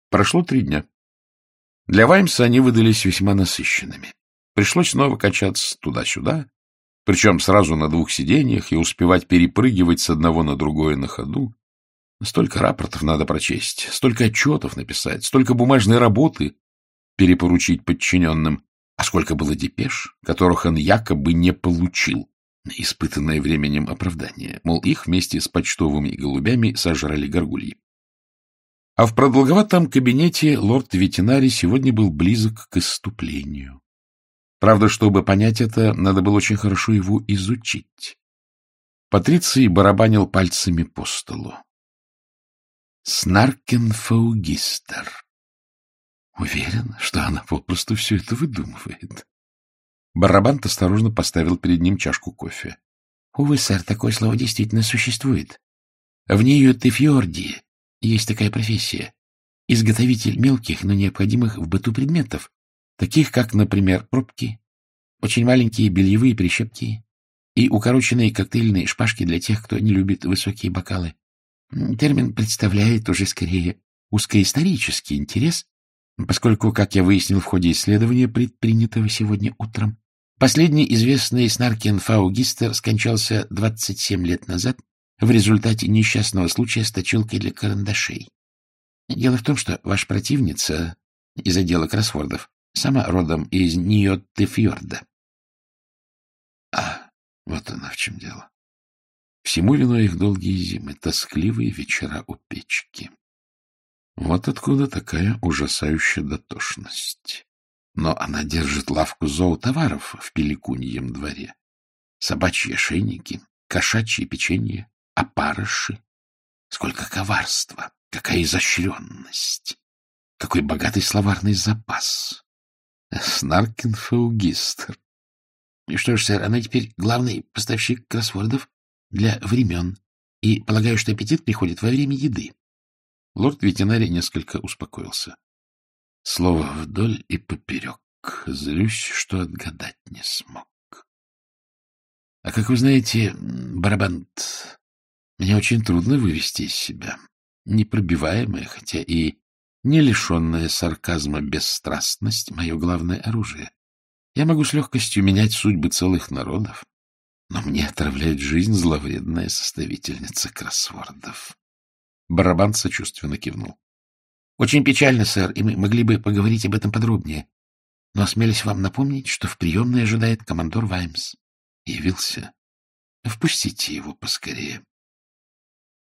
Прошло 3 дня. Для Ваймса они выдались весьма насыщенными. Пришлось снова качаться туда-сюда, причем сразу на 2 сиденьях, и успевать перепрыгивать с одного на другое на ходу. Столько рапортов надо прочесть, столько отчетов написать, столько бумажной работы перепоручить подчиненным, а сколько было депеш, которых он якобы не получил, испытанное временем оправдание, мол, их вместе с почтовыми голубями сожрали горгульи. А в продолговатом кабинете лорд-ветеринарий сегодня был близок к исступлению. Правда, чтобы понять это, надо было очень хорошо его изучить. Патриций барабанил пальцами по столу. Снаркенфаугистер. Уверен, что она попросту все это выдумывает. Барабант осторожно поставил перед ним чашку кофе. — Увы, сэр, такое слово действительно существует. В Нью-Тефьорде есть такая профессия. Изготовитель мелких, но необходимых в быту предметов, таких как, например, пробки, очень маленькие бельевые прищепки и укороченные коктейльные шпажки для тех, кто не любит высокие бокалы. Термин представляет уже скорее узкоисторический интерес, поскольку, как я выяснил в ходе исследования, предпринятого сегодня утром, последний известный Снаркенфаугистер скончался 27 лет назад в результате несчастного случая с точилкой для карандашей. Дело в том, что ваша противница из отдела кроссвордов сама родом из Нью-Тефьорда. Вот она в чем дело. Всему виной их долгие зимы, тоскливые вечера у печки. Вот откуда такая ужасающая дотошность. Но она держит лавку зоотоваров в Пеликуньем дворе. Собачьи ошейники, кошачьи печенье, опарыши. Сколько коварства, какая изощренность, какой богатый словарный запас. Снаркенфаугистер. И что ж, сэр, она теперь главный поставщик кроссвордов для времен. И полагаю, что аппетит приходит во время еды. Лорд-ветеринарий несколько успокоился. Слово вдоль и поперек. Злюсь, что отгадать не смог. А как вы знаете, барабант, мне очень трудно вывести из себя. Непробиваемая, хотя и не лишенная сарказма бесстрастность — мое главное оружие. Я могу с легкостью менять судьбы целых народов, но мне отравляет жизнь зловредная составительница кроссвордов. Барабан сочувственно кивнул. — Очень печально, сэр, и мы могли бы поговорить об этом подробнее. Но осмелюсь вам напомнить, что в приемной ожидает командор Ваймс. Явился. Впустите его поскорее.